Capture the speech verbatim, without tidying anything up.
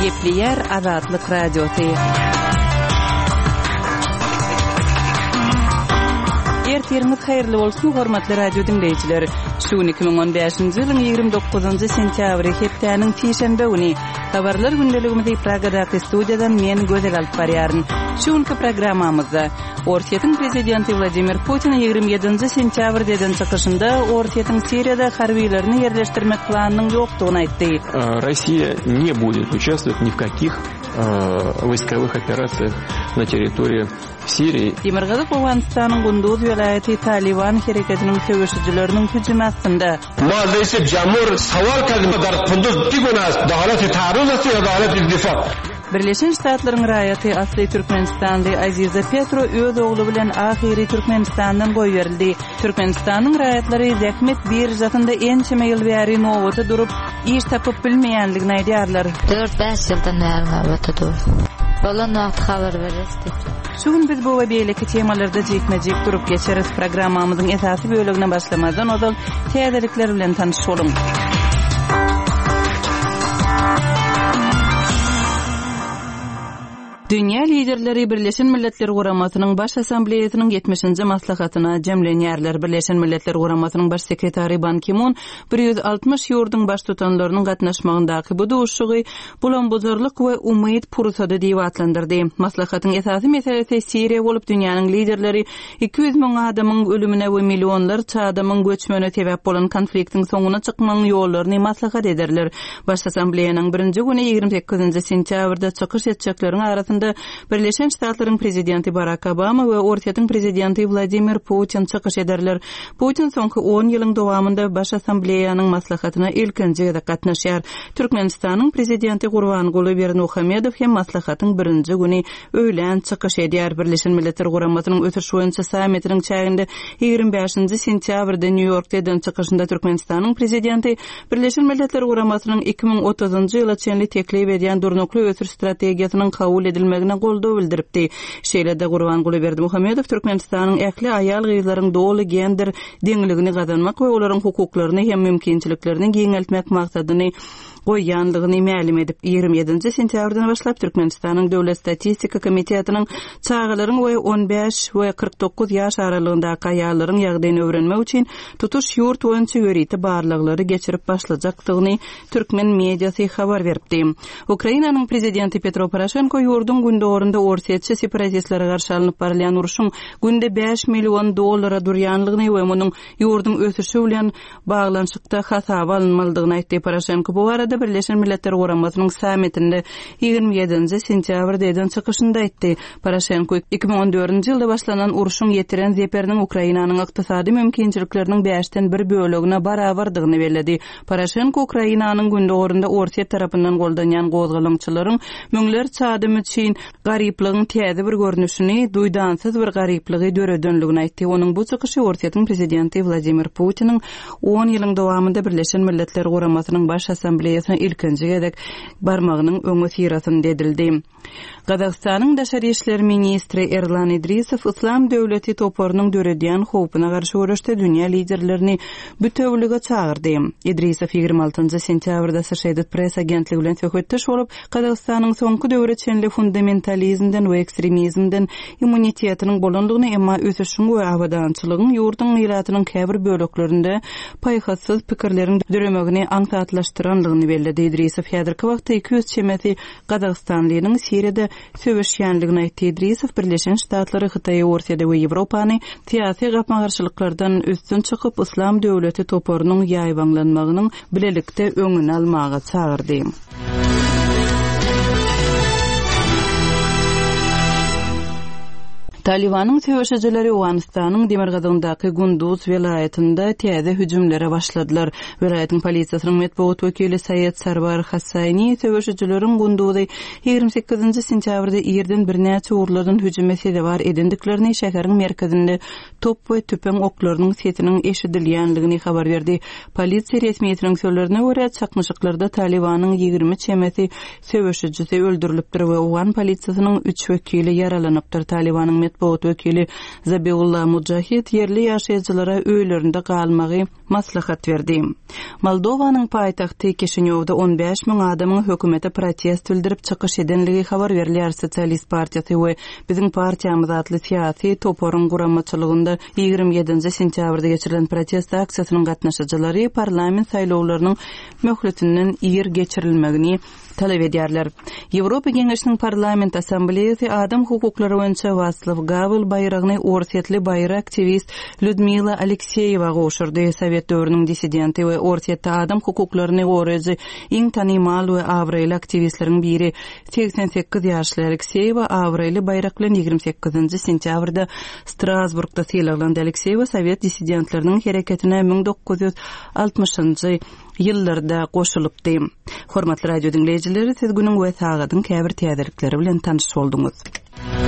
Gepli yer Azatlyk Radiosu. Ertirimiz hayırlı bolsun hormatly radio dinleyijiler. Şu iki ming on beşinji ýylyň ýygrimi dokuzynjy sentýabry hepdeniň tiýşembe güni habarlar gündeligimizi Pragadaky studiýadan men Gözel alyp barýaryn. Şuňky programmamyzda Ortiýetiň prezidenti Vladimir Putin ýygrimi ýedinji sentýabr eden çykyşynda Ortiýetiň Siriýada harbiýlerini ýerleşdirmek planynyň ýokdugyny aýtdy. Россия не будет участвовать ни в каких э, войсковых операциях на территории Siriýa. Demirgazy Awganistanyň Gunduz welaýaty Taliban hereketiniň söwüşçileriniň hüjümi astynda. Maalesef jamhur sawal kardym dar Kunduz digunas dawlaty taarruz ve dawlaty difa. Birleşen Ştatlaryň raýaty Asly Türkmenistanda Aziza Petro öz ogly bilen ahyry Türkmenistandan goý berildi. Türkmenistanyň raýatlary zähmet bir zatynda ençeme ýyl bäri nowata durup iş tapyp bilmeýänligini aýdýarlar. dört beş ýyldan bäri nowata durup. Bolan wagt habar berýärdi. Şuň biz bu we beýleki temalarda jekmejek durup geçeriz. Programmamyzyň esasy bölügine başlamadan odan täzelikler bilen tanışalım. Dünya liderleri Birleşen Milletler Guramatynyň baş assambleýasynyň yetmişinji maslahatyna jemlenýärler. Birleşen Milletler Guramatynyň baş sekretary Ban Ki-moon bir ýüz altmış ýurdun baş tutanlarynyň gatnaşmagyndaky bu duşugy bulanbuzarlyk we umyt pursady diýip atlandyrdy. Maslahatyň esasy meselesi Siriýa bolup dünýäniň liderleri iki yüz miň adamyň ölümine we millionlarça adamyň göçmegine sebäp bolan konfliktiň soňuna çykmagyň ýollaryny maslahat ederler. Baş assambleýanyň birinji güni ýygrimi sekizinji sentýabrda çykyş etjekleriň arasynda Birleşen Ştatlaryň prezidenti Barack Obama we Ortiýetiň prezidenti Vladimir Putin çykyş ederler. Putin soňky on ýylyň dowamında baş assambleýanyň maslahatyna ilkinji ýerde gatnaşýar. Türkmenistanyň prezidenti Gurbanguly Berdimuhamedow hem maslahatyň birinji güni öýlen çykyş edýär. Birleşen Milletler Guramatynyň ötüş boýunça sammitiniň çäginde ýygrimi beşinji sentýabrda New Yorkda eden çykyşynda Türkmenistanyň prezidenti Birleşen Milletler Guramatynyň iki ming otuzynjy ýyla çenli teklip edýän durnukly ötüş strategiýasynyň kabul edilmegine goldaw bildiripdi. Şeýlede Gurbanguly Berdimuhamedow Türkmenistanyň ähli aýal gyzlaryň doly gender deňligini gazanmak we olaryň hukuklaryny hem mümkinçiliklerini giňeltmek maksadyny goýýanlygyny ma'lum edip ýygrimi ýedinji sentýabrdan başlap Türkmenistanyň Döwlet Statistika Komitetining çağalaryň we on beş we kırk dokuz ýaş aralygyndaky aýallaryň ýagdaýyny öwrenmek üçin tutuş ýurt boýunça ýöriti barlyklary geçirip başlajakdygyny türkmen mediasy habar beripdi. Ukrainanyň prezidenti Petro Poroshenko ýurdun gündorunda orsiýetçi separatistlere garşy alınıp barýan uruşyň günde beş million dollara durýanlygyny we munyň ýurdun ösüşi bilen baglanşykda hasaba alınmalydygyny aýtdy. Poroshenko bu arada Birleşen Milletler Guramatynyň sammitinde ýygrimi ýedinji sentýabrda eden çykyşynda aýtdy. Poroshenko iki ming on dördünji ýylda başlanan uruşyň ýetiren zeperiniň Ukrainanyň ykdysady mümkinçilikleriniň beşden bir bölegine barabardygyny bellädi. Poroshenko Ukrainanyň gündorunda Ortiýet tarapyndan goldanýan gozgalançylaryň müňlerçe adam üçin garyplygyň täze bir görnüşini, duýdansyz bir garyplygy döredönligini aýtdy. Onuň bu çykyşy Ortiýetiň prezidenti Vladimir Putiniň on ýylyň dowamında Birleşen Milletler Guramatynyň baş assambleýasyna ilkinji gedek barmagynyň öňe sirasyny dedildi. Gazagstanyň daşary işler ministri Erlan Idrisow İslam döwleti toparynyň döredýän howpuna garşy görüşde dünýä liderlerini bütewlige çağırdy. Idrisow ýygrimi altynjy sentýabrda Associated Press agentligi bilen söhbetdeş bolup, Gazagstanyň soňky döwre çenli fundamentalizmden we ekstremizmden immunitetiniň bolandygyny, emma ösüşiň we awadançylygyň ýurdun ýylatynyň käbir böleklerinde paýhasyz pikirleriň döremegini aňsatlaşdyranlygyny bellädi. Idrisow häzirki wagtda iki yüz çemeti Gazagstanlynyň Siriýada söwüşýänligini aýtdy. Idrisow Birleşen Ştatlary, Hytaýy, Ortiýada we Ýewropany tiýasy gapmagarçylyklardan üstün çykyp İslam döwleti toparynyň ýaýbanlanmagynyň bilelikde öňüni almaga çağırdy. Talibanyň söwüşçileri Awganistanyň Demirgazyndaky Gunduz welaýatynda täze hüjümlere başladylar. Welaýatyň polisiýasynyň medeniýet wekili Sayed Sarwar Hassani söwüşçileriň Gunduzda ýygrimi sekizinji sentýabrda ýerden bir näçe urlardan hüjüm edýär edindiklerini şäheriň merkezinde top we tüpeň oklarynyň setiniň eşidilýänligini habar berdi. Polisiýa resmiýetiniň sözlerine görä çakmyşyklarda Talibanyň ýygrimi çemeti söwüşçisi öldürilipdir we Awgan polisiýasynyň üç wekili yaralanypdyr. Talibanyň matbuat wekili Zabiullah Mujahid yerli ýaşaýjylara öýlerinde galmagy maslahat berdi. Moldowanyň paýtagty Kišiňowda on beş miň adamyň hökümete protest bildirip çykyş edenligi habar berilýär. Sosialist partiýasy we biziň partiýamyz atly syýasy toporun guramaçylygynda ýigirme ýedinji sentýabrda geçirilen protest aksiýasynyň gatnaşyjylary parlament saýlawlarynyň möhletinden ýer geçirilmegini talep edýärler. Ýewropa Geňeşiniň parlament assambleýasy adam hukuklary boýunça Václav Gavel bayragyny Orsetli bayrak aktivist Lyudmila Alekseýewa goşurdy. Sowet döwrüniň dissidenti we Orsetde adam hukuklaryny goraýjy iň tanymal we awraýly aktivistleriň biri seksen sekiz ýaşly Alekseýewa awraýly bayrak bilen ýigirme sekizinji sentýabrda Strasburgda syýlanan Alekseýewa Sowet dissidentleriniň hereketine ming dokuz ýüz altymyşynjy ýyllarda goşulypdy. Hormatly radio dinleýijileri, siz günüň we sagatyň käbir täzelikleri bilen tanyş bolduňyz.